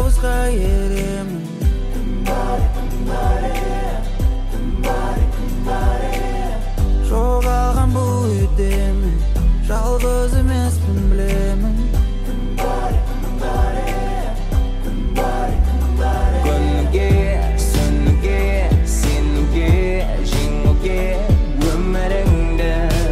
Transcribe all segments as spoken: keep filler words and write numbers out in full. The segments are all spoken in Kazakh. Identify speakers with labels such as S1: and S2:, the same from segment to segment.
S1: Жалғызға еремін. Жоғалған бұл үйдемін, жалғыз емеспін білемін.
S2: Күніге, сүніге, сенуге, жеңуге өміріңді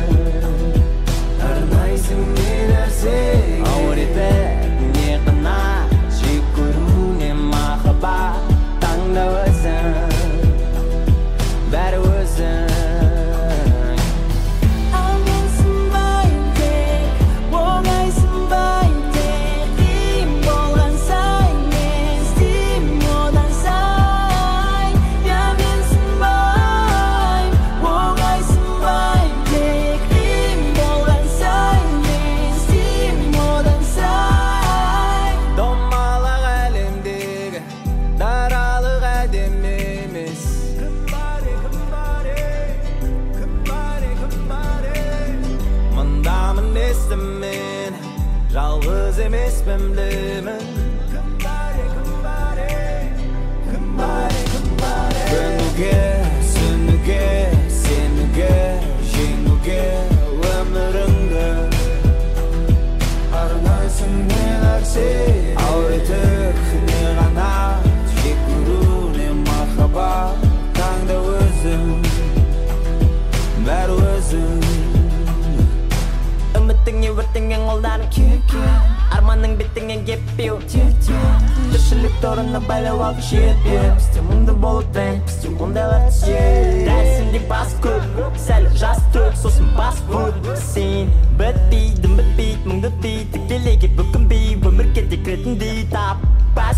S2: арнайсың не нәрсе ауыр етіп не қына жек көру не махаббат таңда өзің бәрі өзің жалғыз емеспін білемін. Күніге, сүніге, сенуге, жеңуге өміріңді арнайсың не нәрсе ауыр етіп не ғана жек көру не махаббат таңда өзің бәрі өзің үмітіңе өртенген қолдарың арманың беттіңен кеппеу тіршілік торына байлау алып жетпеу бізде мұңды болып бәң бізде ондайлар түсет дәлсінде бас көп сәл жас төк сосын бас бұд сен бітпейді бітпейді мұңды дейді келеге бүкінбей өмірге де кіретіндей тап